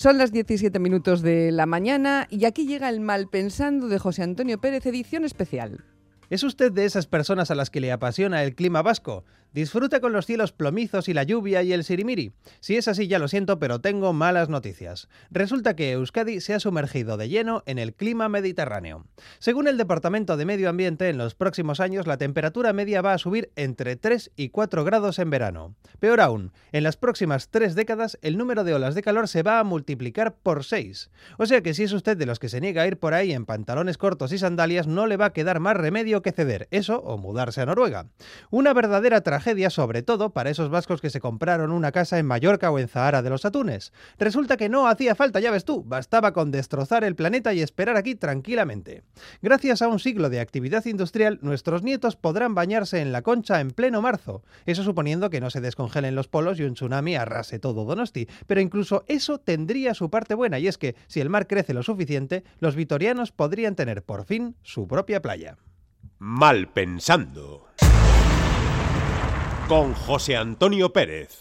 Son las 17 minutos de la mañana y aquí llega el Malpensando de José Antonio Pérez, edición especial. ¿Es usted de esas personas a las que le apasiona el clima vasco? ¿Disfruta con los cielos plomizos y la lluvia y el sirimiri? Si es así, ya lo siento, pero tengo malas noticias. Resulta que Euskadi se ha sumergido de lleno en el clima mediterráneo. Según el Departamento de Medio Ambiente, en los próximos años la temperatura media va a subir entre 3 y 4 grados en verano. Peor aún, en las próximas 3 décadas el número de olas de calor se va a multiplicar por 6. O sea que si es usted de los que se niega a ir por ahí en pantalones cortos y sandalias, no le va a quedar más remedio que ceder, eso o mudarse a Noruega. Una verdadera tragedia, sobre todo para esos vascos que se compraron una casa en Mallorca o en Zahara de los Atunes. Resulta que no hacía falta, ya ves tú, bastaba con destrozar el planeta y esperar aquí tranquilamente. Gracias a un siglo de actividad industrial, nuestros nietos podrán bañarse en la Concha en pleno marzo, eso suponiendo que no se descongelen los polos y un tsunami arrase todo Donosti, pero incluso eso tendría su parte buena, y es que si el mar crece lo suficiente, los vitorianos podrían tener por fin su propia playa. Malpensando con José Antonio Pérez.